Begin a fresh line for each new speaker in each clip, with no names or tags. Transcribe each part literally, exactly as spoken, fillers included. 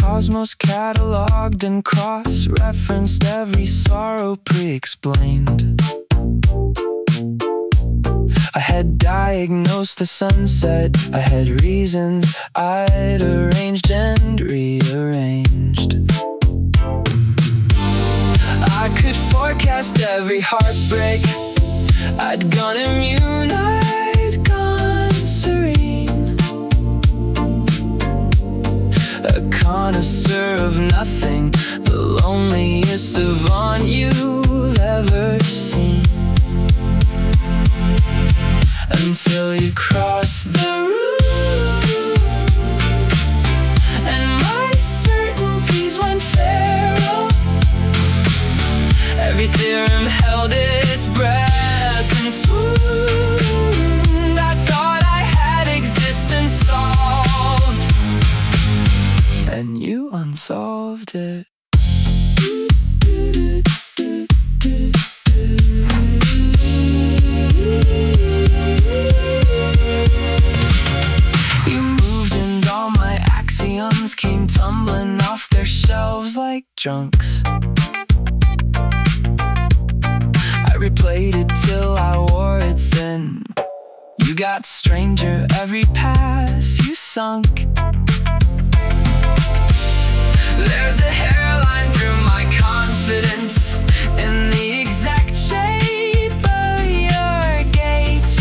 cosmos cataloged and cross-referenced, every sorrow pre-explained. I had diagnosed the sunset, I had reasons I'd arranged and rearranged. I could forecast every heartbreak, I'd gone immune, I'd gone serene. A connoisseur of nothing, the loneliest savant you've ever seen. Until you cross the room and my certainties went feral. Every theorem held its breath and swooned. I thought I had existence solved, and you unsolved it. You moved and all my axioms came tumbling off their shelves like junks. I replayed it till I wore it thin. You got stranger every pass you sunk. There's a hairline through my confidence in the exact shape of your gait.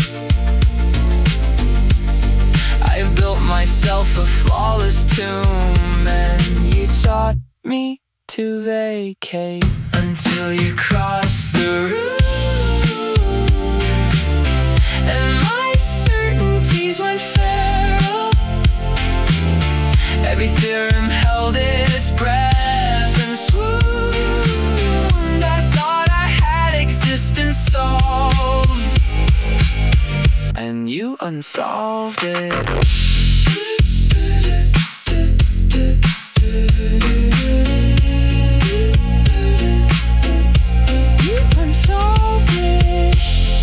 I built myself a flawless tomb, and you taught me to vacate. Until you cross the room and my certainties went feral. Every theorem held its breath and swooned. I thought I had existence solved, and you unsolved it. You unsolved it.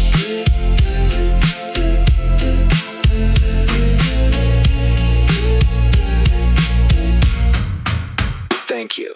Thank you.